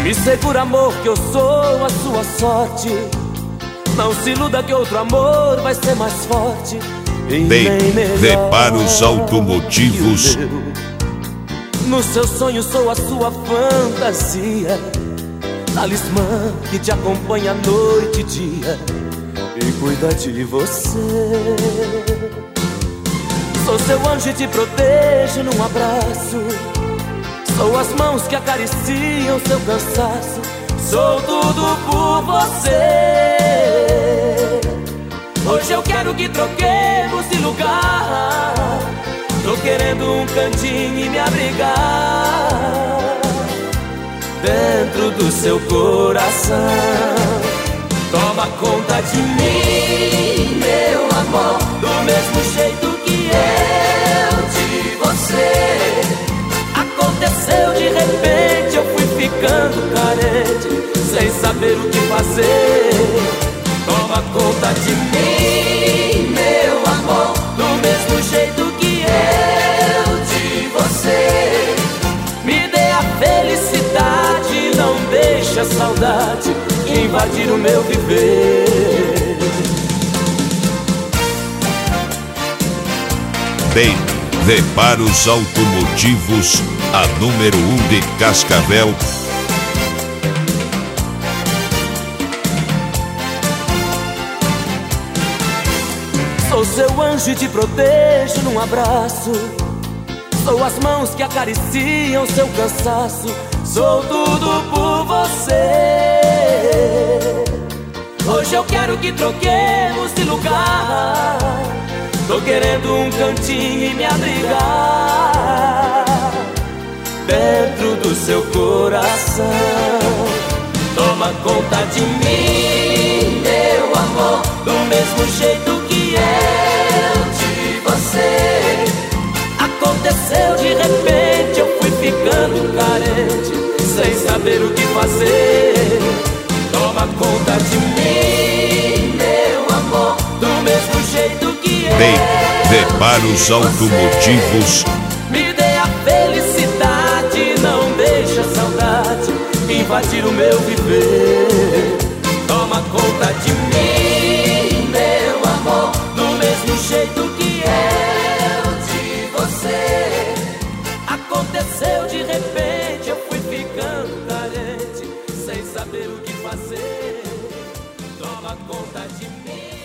Me segura, amor, que eu sou a sua sorte. Não se iluda que outro amor vai ser mais forte. Bem, reparos automotivos. No seu sonho sou a sua fantasia, talismã que te acompanha noite e dia e cuida de você. Sou seu anjo e te protejo num abraço. Sou as mãos que acariciam seu cansaço. Sou tudo por você. Hoje eu quero que troquemos de lugar. Tô querendo um cantinho e me abrigar dentro do seu coração. Toma conta de mim, meu amor, do mesmo jeito que eu de você. Aconteceu de repente, eu fui ficando carente, sem saber o que fazer. Toma conta de mim, meu amor, do mesmo jeito que eu de você. Me dê a felicidade, não deixe a saudade invadir o meu viver. Bem, reparos automotivos, a número 1 de Cascavel. Sou seu anjo e te protejo num abraço. Sou as mãos que acariciam seu cansaço. Sou tudo por você. Hoje eu quero que troquemos de lugar. Tô querendo um cantinho e me abrigar dentro do seu coração. Toma conta de mim, meu amor, do mesmo jeito que eu de você. Aconteceu de repente, eu fui ficando carente, sem saber o que fazer. Toma conta de mim, meu amor, do mesmo jeito que eu. Bem, reparos automotivos. Me dê a felicidade, não deixe a saudade invadir o meu viver. Toma conta de mim, meu amor, do mesmo jeito que eu de você. Aconteceu de repente, eu fui ficando carente, sem saber o que fazer. Toma conta de mim.